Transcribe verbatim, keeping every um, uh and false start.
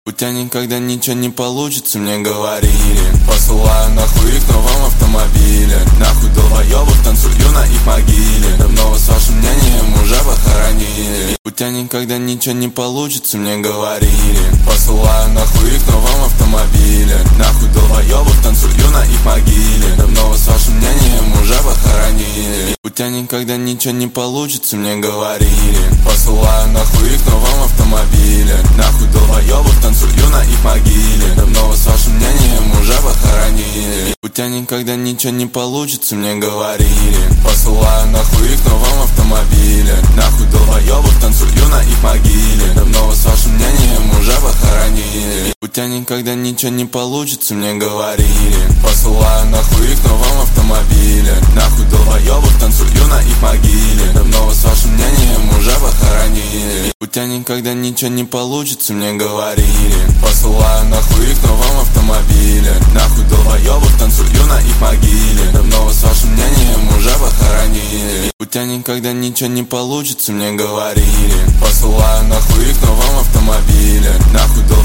У тебя никогда ничего не получится, мне говорили. Посылаю нахуй их в новом автомобиле. Нахуй долбоёбов, танцую на их могиле. Давно вас с вашим мнением уже похоронили. У тебя никогда ничего не получится, мне говорили. Посылаю нахуй их в новом автомобиле. Нахуй долбоёбов, танцую на их могиле. Давно вас с вашим мнением уже похоронили. У тебя никогда ничего не получится, мне говорили. Посылаю нахуй их в новом автомобиле. Нахуй долбоёбов, танцую на их могиле. Давно вас с вашим мнением уже похоронили. У тебя никогда ничего не получится, мне говорили. Посылаю нахуй их в новом автомобиле. Нахуй долбоёбов, танцую на их могиле. Давно вас с вашим мнением уже похоронили. У тебя никогда ничего не получится, мне говорили. Посылаю нахуй их в новом автомобиле. Нахуй долбоёбов, танцую на их могиле. Давно вас с вашим мнением уже похоронили. У тебя никогда ничего не получится, мне говорили. Посылаю нахуй их в новом автомобиле. Нахуй долбоёбов, танцую на их могиле. Давно вас с вашим мнением уже похоронили. У тебя никогда ничего не получится, мне говорили. Посылаю нахуй их в новом автомобиле. Нахуй долбоёбов,